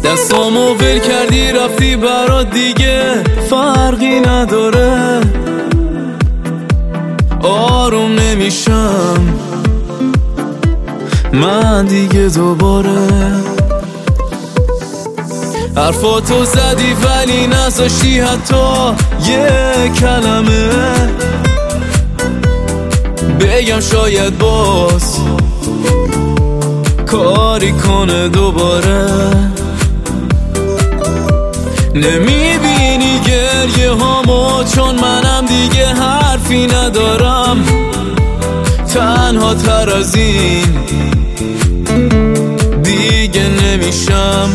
دستامو ول کردی رفتی برات دیگه فرقی نداره. آروم نمیشم من دیگه دوباره. حرفاتو زدی ولی نذاشتی حتی یه کلمه بگم، شاید باز کاری کنه دوباره. نمیبینی گریه هامو چون منم دیگه حرفی ندارم. تنها تر از این دیگه نمیشم.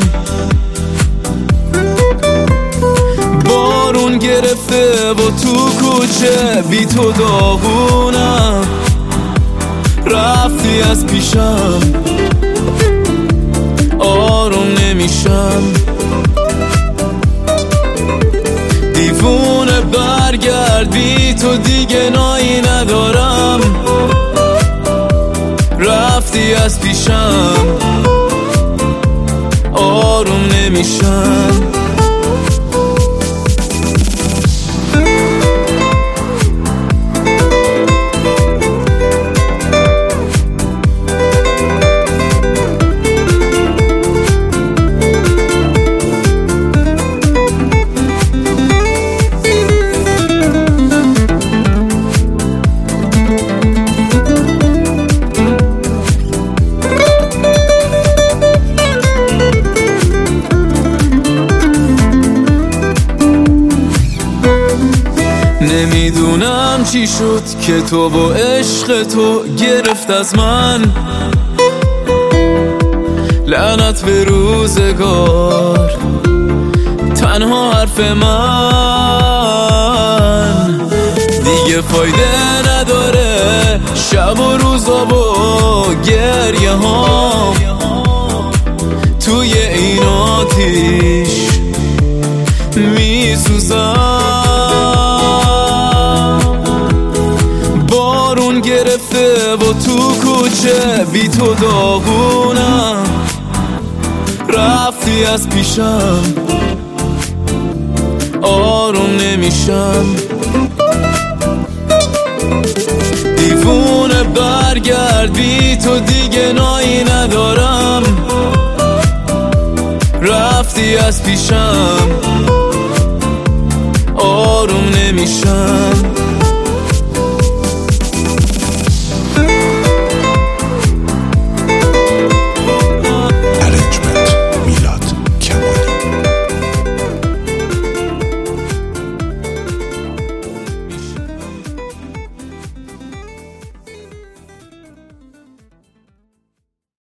بارون گرفته و تو کوچه بی تو داغونم. رفتی از پیشم آروم نمیشم. دیوونه برگرد بی تو دیگه نایی ندارم. رفتی از پیشم آروم نمیشم. نمیدونم چی شد که تو با عشق تو گرفت از من. لعنت به روزگار تنها حرف من دیگه فایده نداره. شب و روزا و گریه ها توی این آتیش میسوزم. بارون گرفته و تو کوچه بی تو داغونم. رفتی از پیشم آروم نمیشم. دیوونه برگرد بی تو دیگه نایی ندارم. رفتی از پیشم آروم نمیشم.